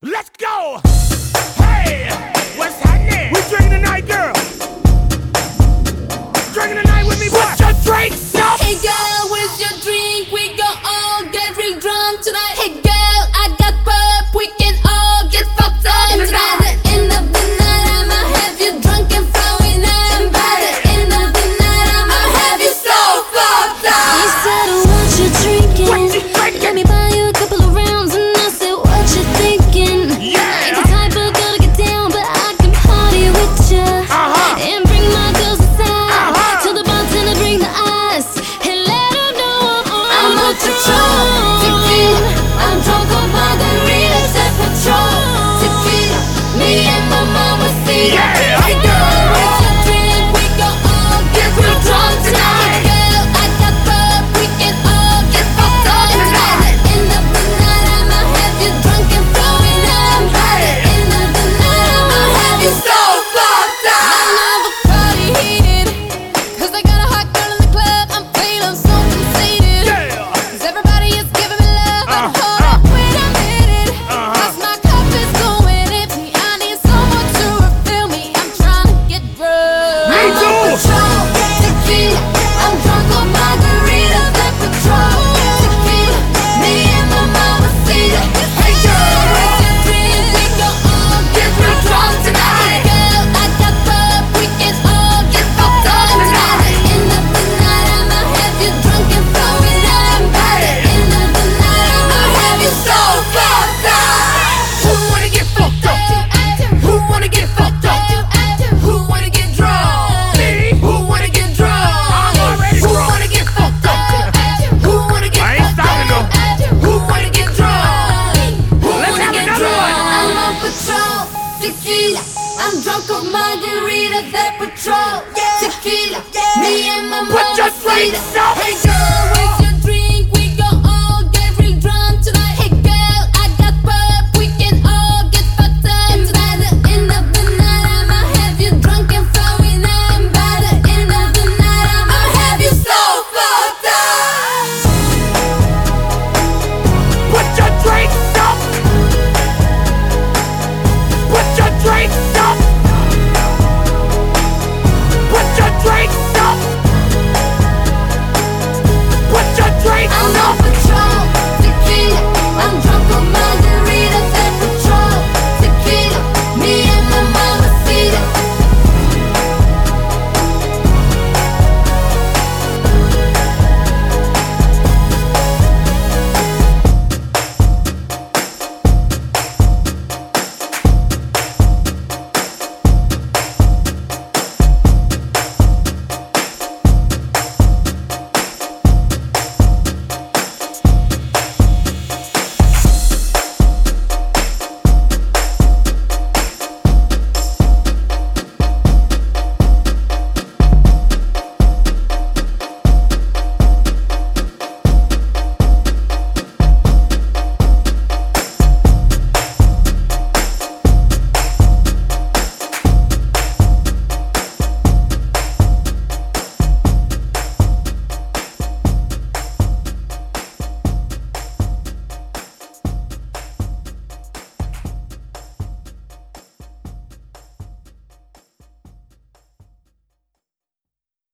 Let's go! Hey! What's happening? We drinking tonight, girl. Drinking tonight with me, boy. Put your drinks up! Hey girl, where's your drink? We gon' all get real drunk tonight. Hey girl, I got pop. We can all get fucked up tonight. At the end of the night, I'ma have you drunk and flowing out. And by the end of the night, I'ma have you so fucked up. He said, what you drinking? What you drinking? Let me buy you a couple of rounds. And I said, what you thinking? Yeah. Ain't the type of girl to get down, but I can party with ya. And bring my girls aside. Till the bartender bring the ice. And let her know I'm on patrol. Tequila, I'm drunk on margaritas and patrol. Tequila, me and my mama see. Yeah. Hey girl, where's your drink? We gon' all get real drunk tonight. Hey girl, I got pop. We can all get fucked up tonight. At the end of the night, I'ma have you drunk and flowing out. And by the end of the night, I'ma have you so fucked up. I love a party heated, 'cause I got a hot girl in the club. I'm feeling so conceited. Yeah. 'Cause everybody is giving me love, but hold up, wait a minute. 'Cause my cup is going empty. I need someone to refill me. I'm trying to get drunk. Me I'm too. on patrol. Tequila, I'm drunk on margaritas and patrol. Tequila, me and my mama see it. Hey girl, where's your drink? We gon' all get real drunk tonight. Hey girl, I got pop. We can all get fucked up tonight. At the end of the night, I'ma have you drunk and flowing out. And by the end of the night, I'ma have you so fucked up. Who wanna get fucked up? Who wanna get fucked up? Who wanna get drunk? Me? Who wanna get drunk? I'm already Who drunk. wanna get fucked up? Who wanna get I ain't fucked stopping up? though. Who wanna get drunk? Who Let's wanna have get another drunk? one. I'm on patrol. Tequila, I'm drunk on margaritas that patrol. Tequila, me and my Put mama your see drinks that. up. Hey girl, where's